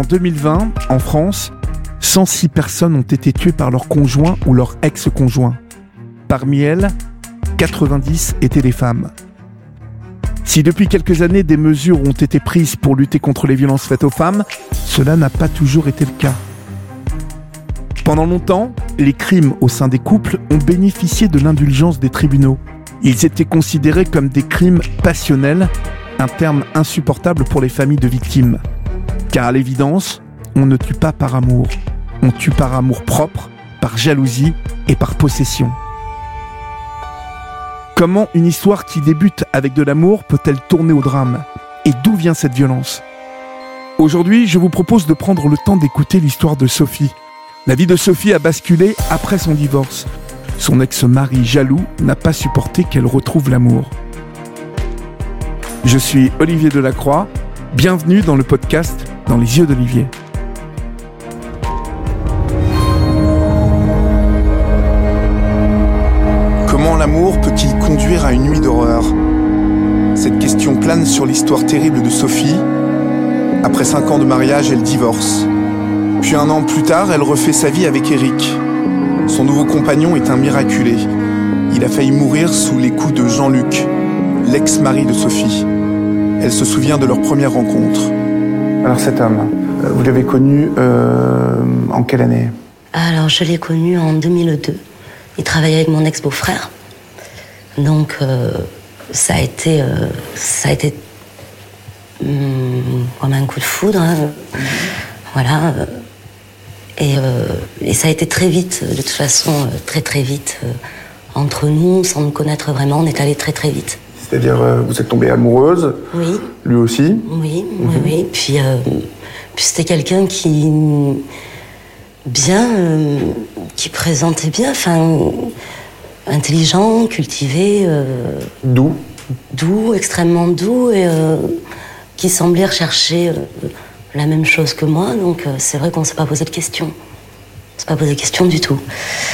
En 2020, en France, 106 personnes ont été tuées par leur conjoint ou leur ex-conjoint. Parmi elles, 90 étaient des femmes. Si depuis quelques années des mesures ont été prises pour lutter contre les violences faites aux femmes, cela n'a pas toujours été le cas. Pendant longtemps, les crimes au sein des couples ont bénéficié de l'indulgence des tribunaux. Ils étaient considérés comme des crimes passionnels, un terme insupportable pour les familles de victimes. Car à l'évidence, on ne tue pas par amour. On tue par amour-propre, par jalousie et par possession. Comment une histoire qui débute avec de l'amour peut-elle tourner au drame ? Et d'où vient cette violence ? Aujourd'hui, je vous propose de prendre le temps d'écouter l'histoire de Sophie. La vie de Sophie a basculé après son divorce. Son ex-mari jaloux n'a pas supporté qu'elle retrouve l'amour. Je suis Olivier Delacroix. Bienvenue dans le podcast Dans les yeux d'Olivier. Comment l'amour peut-il conduire à une nuit d'horreur ? Cette question plane sur l'histoire terrible de Sophie. Après 5 ans de mariage, elle divorce. Puis 1 an plus tard, elle refait sa vie avec Eric. Son nouveau compagnon est un miraculé. Il a failli mourir sous les coups de Jean-Luc, l'ex-mari de Sophie. Elle se souvient de leur première rencontre. Alors cet homme, vous l'avez connu en quelle année ? Alors je l'ai connu en 2002. Il travaillait avec mon ex-beau-frère. Donc ça a été comme un coup de foudre. Hein. Voilà. Et ça a été très vite, de toute façon, très très vite. Entre nous, sans nous connaître vraiment, on est allé très très vite. C'est-à-dire, vous êtes tombée amoureuse ? Oui. Lui aussi ? Oui, oui. Puis c'était quelqu'un qui présentait bien, enfin, intelligent, cultivé. Doux ? Doux, extrêmement doux, et qui semblait rechercher la même chose que moi. Donc c'est vrai qu'on ne s'est pas posé de questions. On ne s'est pas posé de questions du tout.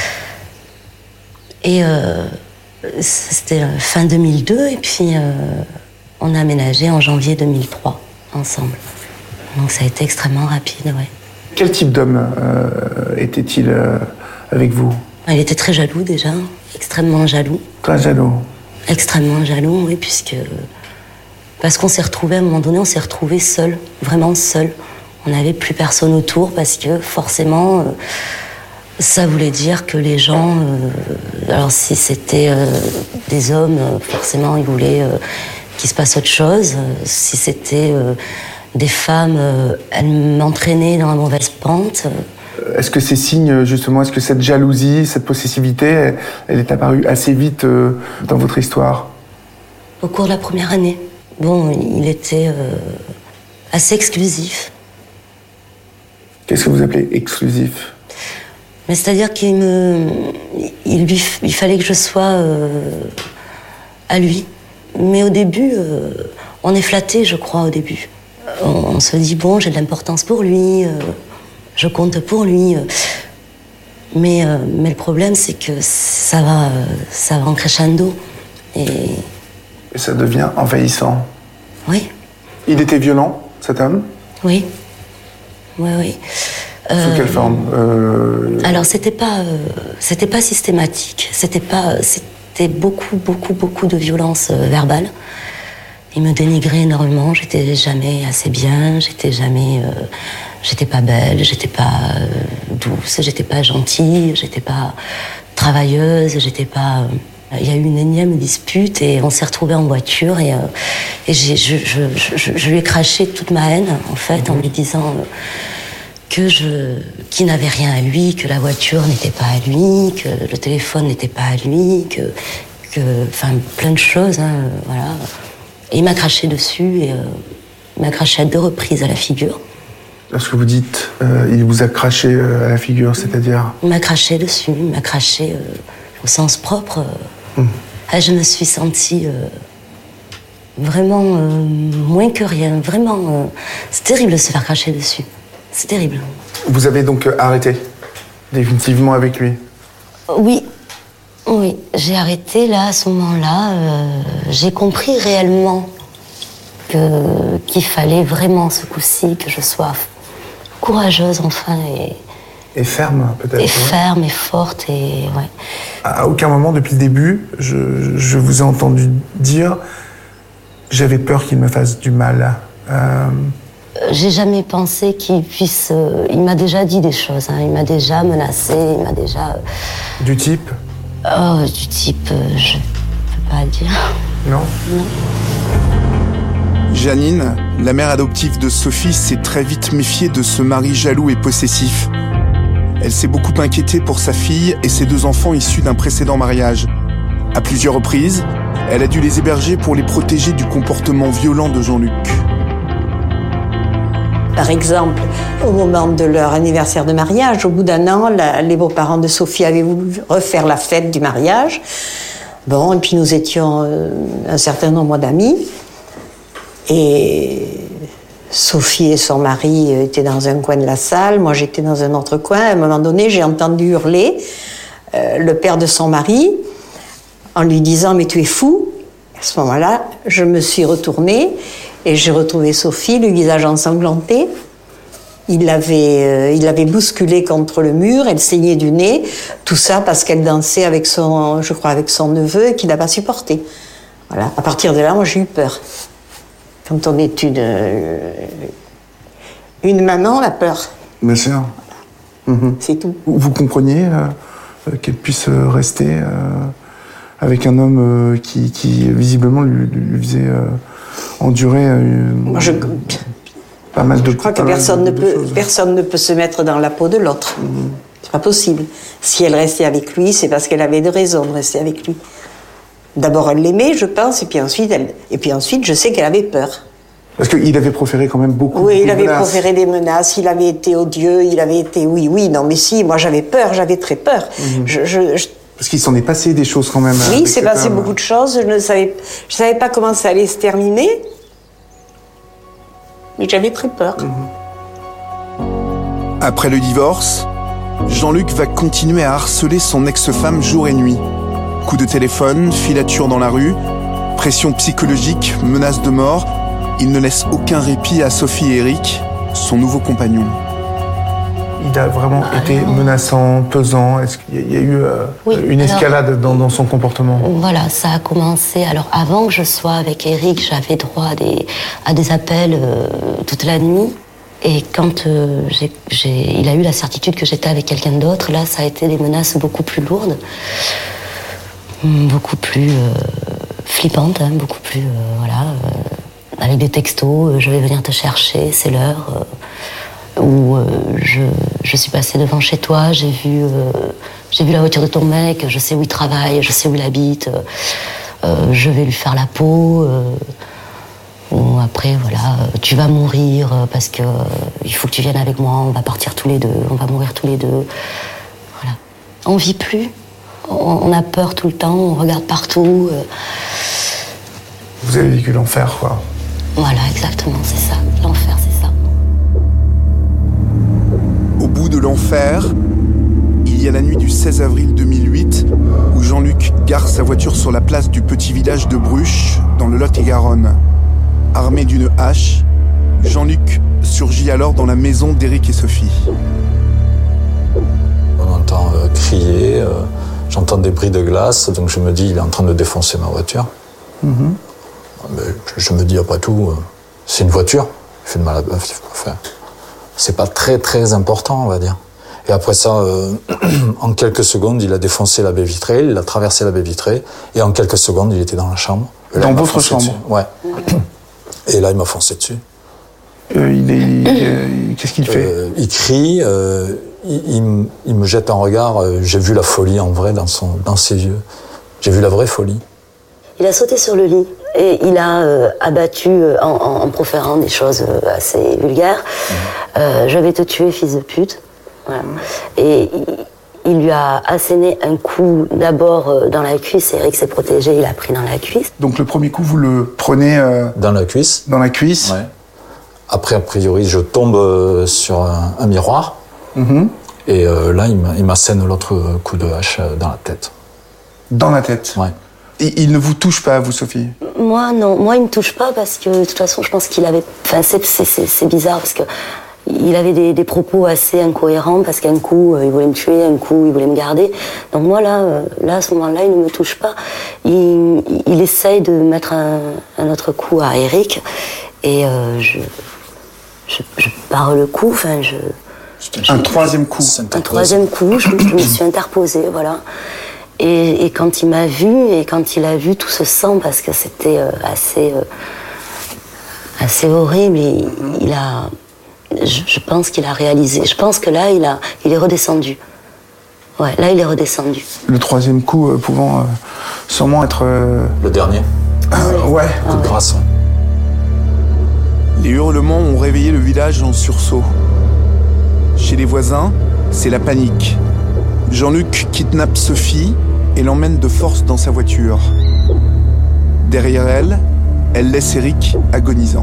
Et c'était fin 2002, et puis on a aménagé en janvier 2003, ensemble. Donc ça a été extrêmement rapide, ouais. Quel type d'homme était-il avec vous ? Il était très jaloux déjà, extrêmement jaloux. Très jaloux ? Extrêmement jaloux, oui, parce qu'on s'est retrouvés, à un moment donné, on s'est retrouvés seuls, vraiment seuls. On n'avait plus personne autour, parce que forcément, ça voulait dire que les gens, alors si c'était des hommes, forcément ils voulaient qu'il se passe autre chose. Si c'était des femmes, elles m'entraînaient dans la mauvaise pente. Est-ce que ces signes, justement, est-ce que cette jalousie, cette possessivité, elle est apparue assez vite dans votre histoire ? Au cours de la première année. Bon, il était assez exclusif. Qu'est-ce que vous appelez exclusif ? Mais c'est-à-dire il fallait que je sois à lui. Mais au début, on est flatté, je crois, au début. On se dit, bon, j'ai de l'importance pour lui, je compte pour lui. Mais le problème, c'est que ça va en crescendo. Et ça devient envahissant. Oui. Il était violent, cet homme ? Oui. Oui. Sous quelle forme ? Alors, c'était pas systématique. C'était beaucoup de violence verbale. Il me dénigrait énormément. J'étais jamais assez bien. J'étais pas belle. J'étais pas douce. J'étais pas gentille. J'étais pas travailleuse. Il y a eu une énième dispute et on s'est retrouvés en voiture et je lui ai craché toute ma haine, en fait, en lui disant qu'il n'avait rien à lui, que la voiture n'était pas à lui, que le téléphone n'était pas à lui, enfin, plein de choses, hein, voilà. Et il m'a craché dessus, et il m'a craché à 2 reprises à la figure. Lorsque vous dites il vous a craché à la figure, c'est-à-dire ? Il m'a craché dessus, il m'a craché au sens propre. Je me suis sentie vraiment moins que rien, vraiment. C'est terrible de se faire cracher dessus. C'est terrible. Vous avez donc arrêté définitivement avec lui ? Oui, j'ai arrêté là, à ce moment-là. J'ai compris réellement qu'il fallait vraiment ce coup-ci que je sois courageuse, enfin, Et ferme, peut-être. et ferme, et forte, et ouais. À aucun moment, depuis le début, je vous ai entendu dire « j'avais peur qu'il me fasse du mal ». J'ai jamais pensé qu'il puisse... il m'a déjà dit des choses, hein. Il m'a déjà menacé, il m'a déjà... Du type? Du type, je peux pas dire. Non? Non. Janine, la mère adoptive de Sophie, s'est très vite méfiée de ce mari jaloux et possessif. Elle s'est beaucoup inquiétée pour sa fille et ses 2 enfants issus d'un précédent mariage. À plusieurs reprises, elle a dû les héberger pour les protéger du comportement violent de Jean-Luc. Par exemple, au moment de leur anniversaire de mariage, au bout d'1 an, les beaux-parents de Sophie avaient voulu refaire la fête du mariage. Bon, et puis nous étions un certain nombre d'amis. Et Sophie et son mari étaient dans un coin de la salle, moi j'étais dans un autre coin. À un moment donné, j'ai entendu hurler le père de son mari en lui disant « mais tu es fou ». À ce moment-là, je me suis retournée et j'ai retrouvé Sophie, le visage ensanglanté. Il l'avait bousculée contre le mur, elle saignait du nez. Tout ça parce qu'elle dansait avec son neveu et qu'il n'a pas supporté. Voilà. À partir de là, moi j'ai eu peur. Quand on est une maman, on a peur. Bien sûr. C'est tout. Vous compreniez qu'elle puisse rester avec un homme qui visiblement lui faisait endurer pas mal de choses. Je crois que personne ne peut se mettre dans la peau de l'autre. C'est pas possible. Si elle restait avec lui, c'est parce qu'elle avait des raisons de rester avec lui. D'abord, elle l'aimait, je pense, et puis ensuite, je sais qu'elle avait peur. Parce qu'il avait proféré quand même beaucoup de menaces. Oui, il avait proféré des menaces, il avait été odieux, il avait été... Oui, non, mais si, moi j'avais peur, j'avais très peur. Parce qu'il s'en est passé des choses quand même. Oui, il s'est passé beaucoup de choses, je ne savais pas comment ça allait se terminer, mais j'avais très peur. Après le divorce, Jean-Luc va continuer à harceler son ex-femme jour et nuit. Coups de téléphone, filature dans la rue, pression psychologique, menaces de mort, il ne laisse aucun répit à Sophie et Eric, son nouveau compagnon. Il a vraiment été menaçant, pesant. Est-ce qu'il y a eu une escalade dans son comportement? Voilà, ça a commencé. Alors avant que je sois avec Eric, j'avais droit à des appels toute la nuit. Et quand il a eu la certitude que j'étais avec quelqu'un d'autre, là, ça a été des menaces beaucoup plus lourdes. Beaucoup plus flippante, hein, beaucoup plus, avec des textos, je vais venir te chercher, c'est l'heure, ou je suis passée devant chez toi, j'ai vu la voiture de ton mec, je sais où il travaille, je sais où il habite, je vais lui faire la peau, ou après, tu vas mourir parce que il faut que tu viennes avec moi, on va partir tous les deux, on va mourir tous les deux, voilà. On vit plus. On a peur tout le temps, on regarde partout. Vous avez vécu l'enfer, quoi. Voilà, exactement, c'est ça. L'enfer, c'est ça. Au bout de l'enfer, il y a la nuit du 16 avril 2008, où Jean-Luc gare sa voiture sur la place du petit village de Bruches, dans le Lot-et-Garonne. Armé d'une hache, Jean-Luc surgit alors dans la maison d'Éric et Sophie. On entend crier... J'entends des bris de glace, donc je me dis, il est en train de défoncer ma voiture. Mais je me dis, après tout, c'est une voiture, il fait de mal à bœuf, c'est pas très très important, on va dire. Et après ça, en quelques secondes, il a défoncé la baie vitrée, il a traversé la baie vitrée, et en quelques secondes, il était dans la chambre. Dans votre chambre? Ouais. Et là, il m'a foncé dessus. Qu'est-ce qu'il fait? Il crie, il me jette un regard, j'ai vu la folie en vrai dans ses yeux. J'ai vu la vraie folie. Il a sauté sur le lit et il a abattu en proférant des choses assez vulgaires. Je vais te tuer, fils de pute. Voilà. Et il lui a asséné un coup d'abord dans la cuisse. Eric s'est protégé, il a pris dans la cuisse. Donc le premier coup, vous le prenez... Dans la cuisse. Dans la cuisse. Ouais. Après, a priori, je tombe sur un miroir. Et là, il m'assène l'autre coup de hache dans la tête. Dans la tête? Ouais. Et il ne vous touche pas, vous, Sophie? Moi, non. Moi, il ne me touche pas parce que, de toute façon, je pense qu'il avait... Enfin, c'est bizarre parce que il avait des propos assez incohérents parce qu'un coup, il voulait me tuer, un coup, il voulait me garder. Donc moi, là à ce moment-là, il ne me touche pas. Il essaye de mettre un autre coup à Eric et je pars le coup, enfin, Un troisième coup. Un troisième coup, je me suis interposée, voilà. Et quand il m'a vue, et quand il a vu tout ce sang, parce que c'était assez horrible, je pense qu'il a réalisé. Je pense que là, il est redescendu. Ouais, là, il est redescendu. Le troisième coup pouvant sûrement être... Le dernier. Ouais. Coup de grâce. Les hurlements ont réveillé le village en sursaut. Chez les voisins, c'est la panique. Jean-Luc kidnappe Sophie et l'emmène de force dans sa voiture. Derrière elle laisse Eric agonisant.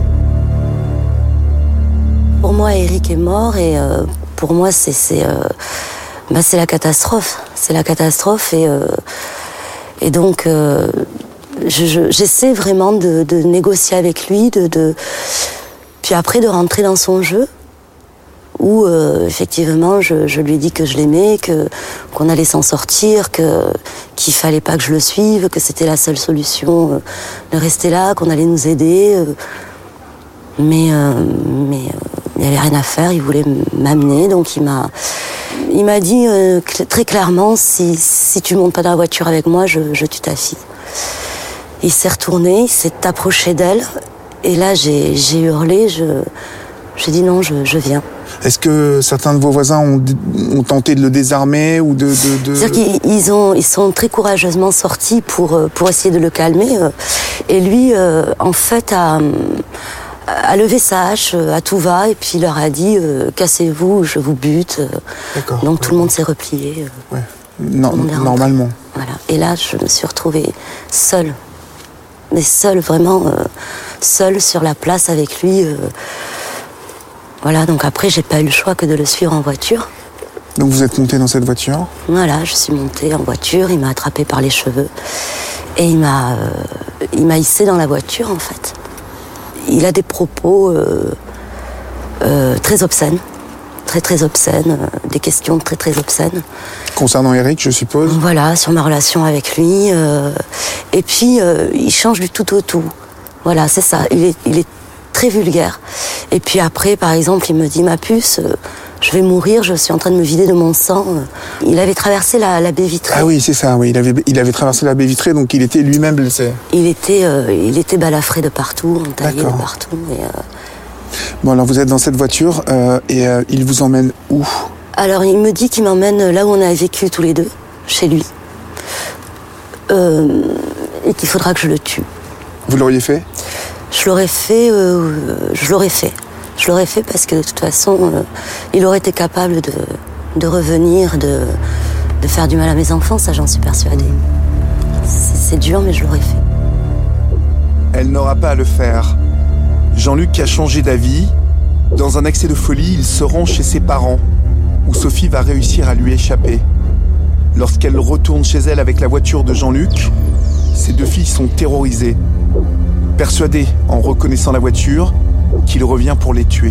Pour moi, Eric est mort et pour moi, c'est la catastrophe. C'est la catastrophe et donc j'essaie vraiment de négocier avec lui, puis après de rentrer dans son jeu. Où effectivement je lui ai dit que je l'aimais, qu'on allait s'en sortir, qu'il fallait pas que je le suive, que c'était la seule solution de rester là, qu'on allait nous aider. Mais il n'y avait rien à faire, il voulait m'amener, donc il m'a dit très clairement si tu montes pas dans la voiture avec moi, je tue ta fille. Il s'est retourné, il s'est approché d'elle, et là j'ai hurlé, j'ai dit non, je viens. Est-ce que certains de vos voisins ont tenté de le désarmer ou de... C'est-à-dire qu'ils sont très courageusement sortis pour essayer de le calmer. Et lui, en fait, a levé sa hache à tout va et puis il leur a dit cassez-vous, je vous bute. D'accord. Donc tout le monde s'est replié. Ouais. Normalement. Voilà. Et là, je me suis retrouvée seule. Mais seule, vraiment seule sur la place avec lui. Voilà, donc après, j'ai pas eu le choix que de le suivre en voiture. Donc vous êtes montée dans cette voiture ? Voilà, je suis montée en voiture, il m'a attrapée par les cheveux et il m'a hissée dans la voiture, en fait. Il a des propos très obscènes, très obscènes, des questions très obscènes. Concernant Eric, je suppose ? Voilà, sur ma relation avec lui. Et puis, il change du tout au tout. Voilà, c'est ça, il est très vulgaire. Et puis après, par exemple, il me dit, ma puce, je vais mourir, je suis en train de me vider de mon sang. Il avait traversé la baie vitrée. Ah oui, c'est ça, oui. Il avait traversé la baie vitrée, donc il était lui-même blessé. Il était balafré de partout, entaillé de partout. Bon, alors vous êtes dans cette voiture et il vous emmène où ? Alors, il me dit qu'il m'emmène là où on a vécu tous les deux, chez lui. Et qu'il faudra que je le tue. Vous l'auriez fait ? Je l'aurais fait parce que de toute façon, il aurait été capable de revenir, de faire du mal à mes enfants, ça j'en suis persuadée. C'est dur, mais je l'aurais fait. Elle n'aura pas à le faire. Jean-Luc a changé d'avis. Dans un accès de folie, il se rend chez ses parents, où Sophie va réussir à lui échapper. Lorsqu'elle retourne chez elle avec la voiture de Jean-Luc, ses deux filles sont terrorisées. Persuadé, en reconnaissant la voiture, qu'il revient pour les tuer.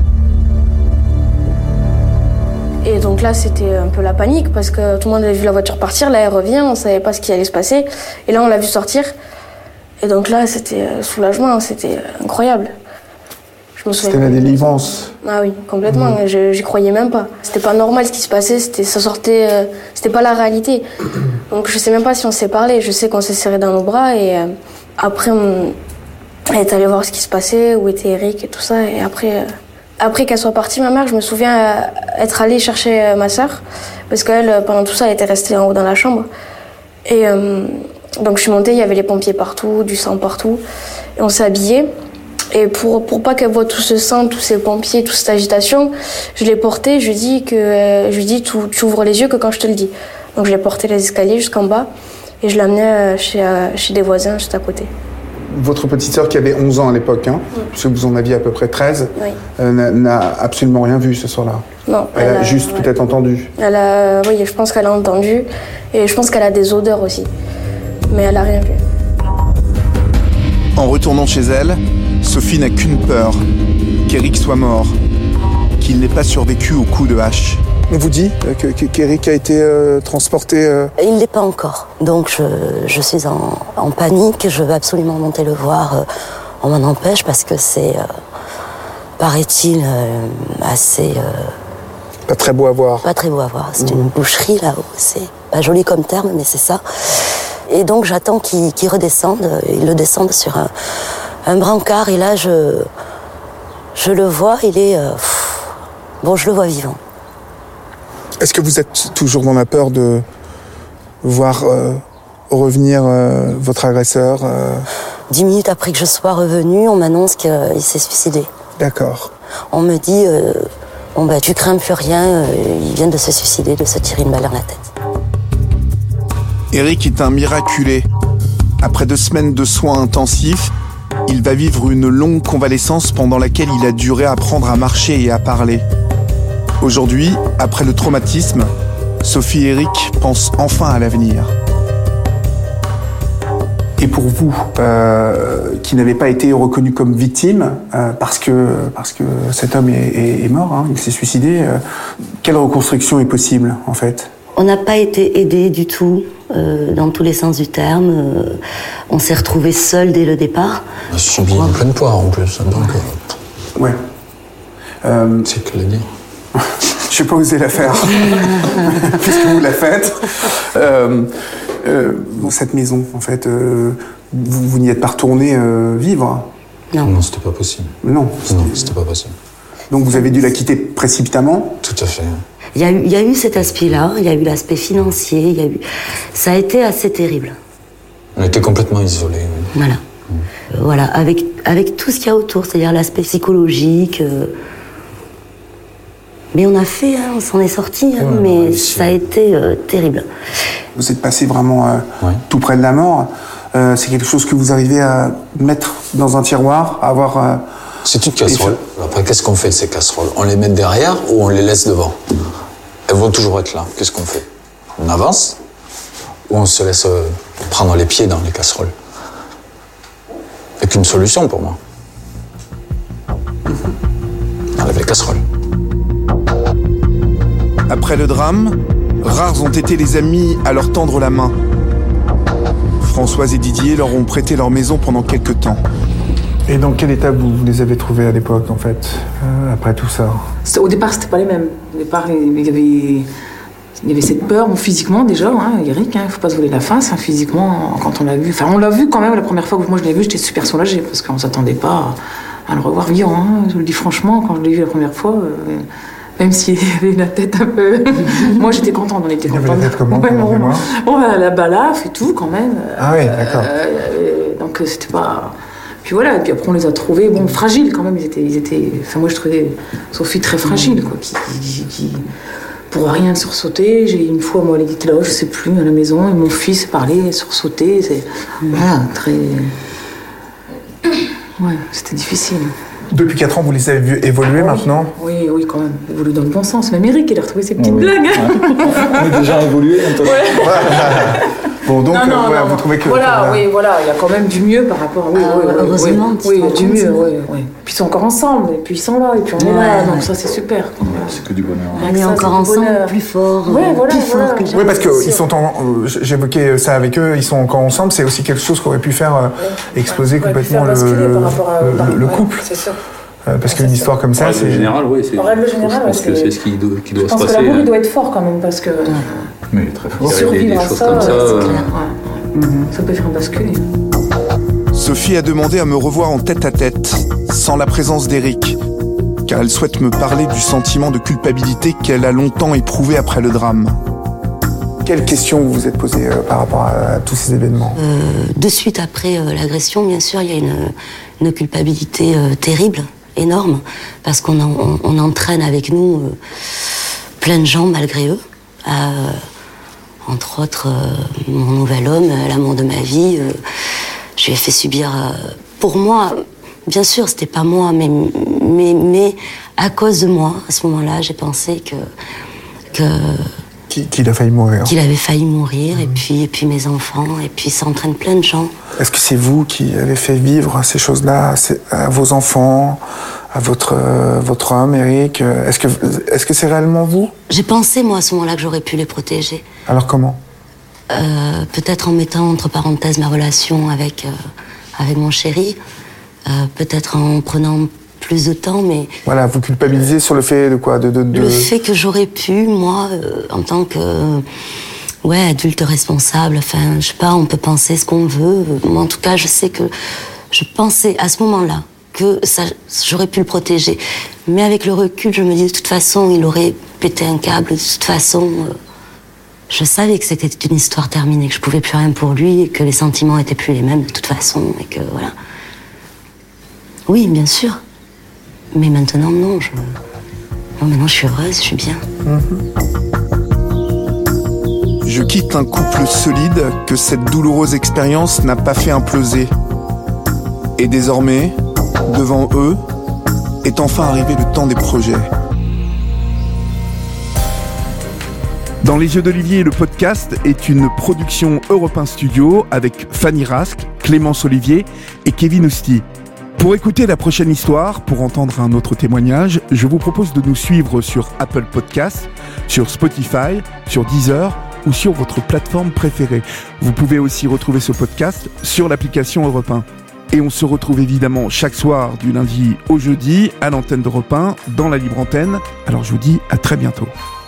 Et donc là, c'était un peu la panique, parce que tout le monde avait vu la voiture partir, là elle revient, on savait pas ce qui allait se passer, et là on l'a vu sortir. Et donc là, c'était soulagement, c'était incroyable. C'était la délivrance. Ah oui, complètement, j'y croyais même pas. C'était pas normal ce qui se passait, ça sortait, c'était pas la réalité. Donc je sais même pas si on s'est parlé, je sais qu'on s'est serré dans nos bras, et après elle est allée voir ce qui se passait, où était Eric et tout ça. Et après qu'elle soit partie, ma mère, je me souviens être allée chercher ma sœur. Parce qu'elle, pendant tout ça, elle était restée en haut dans la chambre. Et donc je suis montée, il y avait les pompiers partout, du sang partout. Et on s'est habillés. Et pour pas qu'elle voie tout ce sang, tous ces pompiers, toute cette agitation, je l'ai portée, je lui dis tu ouvres les yeux que quand je te le dis. Donc je l'ai portée les escaliers jusqu'en bas. Et je l'ai amenée chez des voisins juste à côté. Votre petite sœur qui avait 11 ans à l'époque, puisque vous en aviez à peu près 13, n'a absolument rien vu ce soir-là. Non. Elle a juste peut-être entendu. Oui, je pense qu'elle a entendu. Et je pense qu'elle a des odeurs aussi. Mais elle n'a rien vu. En retournant chez elle, Sophie n'a qu'une peur, qu'Eric soit mort, qu'il n'ait pas survécu au coup de hache. On vous dit qu'Éric a été transporté... Il ne l'est pas encore. Donc je suis en panique, je veux absolument monter le voir. On m'en empêche parce que c'est, paraît-il, assez... Pas très beau à voir. Pas très beau à voir. C'est une boucherie là-haut. C'est pas joli comme terme, mais c'est ça. Et donc j'attends qu'il redescende. Il le descende sur un brancard. Et là, je le vois, il est... bon, je le vois vivant. Est-ce que vous êtes toujours dans la peur de voir revenir votre agresseur 10 minutes après que je sois revenue, on m'annonce qu'il s'est suicidé. D'accord. On me dit, bon bah tu crains plus rien, il vient de se suicider, de se tirer une balle dans la tête. Éric est un miraculé. Après 2 semaines de soins intensifs, il va vivre une longue convalescence pendant laquelle il a dû réapprendre à marcher et à parler. Aujourd'hui, après le traumatisme, Sophie et Éric pensent enfin à l'avenir. Et pour vous, qui n'avez pas été reconnu comme victime, parce que cet homme est mort, hein, il s'est suicidé, quelle reconstruction est possible en fait ? On n'a pas été aidés du tout, dans tous les sens du terme. On s'est retrouvés seuls dès le départ. On a subi une pleine poire en plus, donc... Ouais. C'est que le dire. Je n'ai pas osé la faire, puisque vous la faites. Cette maison, en fait, vous n'y êtes pas retourné vivre ? Non. Non, c'était pas possible. Non, c'était pas possible. Donc vous avez dû la quitter précipitamment ? Tout à fait. Il y a eu cet aspect-là, il y a eu l'aspect financier, ça a été assez terrible. On était complètement isolés. Oui. Voilà. Voilà, avec tout ce qu'il y a autour, c'est-à-dire l'aspect psychologique. Mais on a fait, on s'en est sorti, mais ça a été terrible. Vous êtes passé vraiment tout près de la mort. C'est quelque chose que vous arrivez à mettre dans un tiroir, à avoir... C'est une casserole. Après, qu'est-ce qu'on fait de ces casseroles ? On les met derrière ou on les laisse devant ? Elles vont toujours être là. Qu'est-ce qu'on fait ? On avance ou on se laisse prendre les pieds dans les casseroles ? Il n'y a qu'une solution pour moi. On enlève les casseroles. Après le drame, rares ont été les amis à leur tendre la main. Françoise et Didier leur ont prêté leur maison pendant quelques temps. Et dans quel état vous les avez trouvés à l'époque, en fait, après tout ça ? Au départ, c'était pas les mêmes. Au départ, il y avait cette peur, bon, physiquement déjà, hein, Éric, faut pas se voler la face, hein, physiquement, quand on l'a vu. Enfin, on l'a vu quand même la première fois que moi je l'ai vu, j'étais super soulagée, parce qu'on s'attendait pas à le revoir vivant. Hein, je le dis franchement, quand je l'ai vu la première fois, même s'il avait la tête un peu... moi j'étais contente, on était contente. Il avait la tête comment, la balafre et tout quand même. Ah oui, d'accord. Donc c'était pas... Puis voilà, et puis après on les a trouvés, bon, fragiles quand même, ils étaient... Enfin moi je trouvais Sophie très fragile, quoi, qui pour rien sursauter. J'ai une fois, moi elle était là, je sais plus, à la maison, et mon fils parlait, sursauter, c'est... Voilà, très... Ouais, c'était difficile. Depuis 4 ans, vous les avez vus évoluer maintenant ? Oui, quand même. Évoluer dans le bon sens. Même Éric, il a retrouvé ses petites blagues. On est déjà évolué, Antoine. Bon, donc, vous trouvez que... Voilà, il y a quand même du mieux par rapport... heureusement. Oui, il y a du mieux, oui. Puis ils sont encore ensemble, et puis ils sont là, et puis on est là, donc ça c'est super. C'est que du bonheur. On est encore ensemble, plus fort, plus fort que jamais. Oui, parce qu'ils sont j'évoquais ça avec eux, ils sont encore ensemble, c'est aussi quelque chose qui aurait pu faire exploser complètement le couple. C'est sûr. Parce qu'une histoire comme ça, c'est... En règle générale, oui. En règle générale, je pense que c'est ce qui doit se passer. Je pense que l'amour, il doit être fort quand même, parce que... Mais très fort. Survivre à choses ça, comme ça, c'est clair. Ça peut faire basculer. Sophie a demandé à me revoir en tête-à-tête, sans la présence d'Éric, car elle souhaite me parler du sentiment de culpabilité qu'elle a longtemps éprouvé après le drame. Quelles questions vous vous êtes posées par rapport à tous ces événements ? De suite après l'agression, bien sûr, il y a une culpabilité terrible, énorme, parce qu'on entraîne avec nous plein de gens malgré eux. Entre autres, mon nouvel homme, l'amour de ma vie, je lui ai fait subir, pour moi, bien sûr, c'était pas moi, mais à cause de moi, à ce moment-là, j'ai pensé qu'il qu'il a failli mourir. Qu'il avait failli mourir, et puis mes enfants, et puis ça entraîne plein de gens. Est-ce que c'est vous qui avez fait vivre ces choses-là à vos enfants, à votre homme, Eric? Est-ce que c'est réellement vous? J'ai pensé, moi, à ce moment-là, que j'aurais pu les protéger. Alors comment? Peut-être en mettant entre parenthèses ma relation avec mon chéri, peut-être en prenant plus de temps, mais... Voilà, vous culpabilisez sur le fait de quoi? Le fait que j'aurais pu, moi, en tant que... adulte responsable, enfin, je sais pas, on peut penser ce qu'on veut. Moi, en tout cas, je sais que je pensais à ce moment-là que j'aurais pu le protéger. Mais avec le recul, je me dis, de toute façon, il aurait pété un câble. De toute façon, je savais que c'était une histoire terminée, que je pouvais plus rien pour lui, et que les sentiments étaient plus les mêmes de toute façon, et que voilà. Oui, bien sûr. Mais maintenant, non. Maintenant, je suis heureuse, je suis bien. Je quitte un couple solide que cette douloureuse expérience n'a pas fait imploser. Et désormais, devant eux, est enfin arrivé le temps des projets. Dans les yeux d'Olivier, le podcast est une production Europe 1 Studio avec Fanny Rask, Clémence Olivier et Kevin Ousti. Pour écouter la prochaine histoire, pour entendre un autre témoignage, je vous propose de nous suivre sur Apple Podcasts, sur Spotify, sur Deezer ou sur votre plateforme préférée. Vous pouvez aussi retrouver ce podcast sur l'application Europe 1. Et on se retrouve évidemment chaque soir du lundi au jeudi à l'antenne d'Europe 1 dans la libre antenne. Alors je vous dis à très bientôt.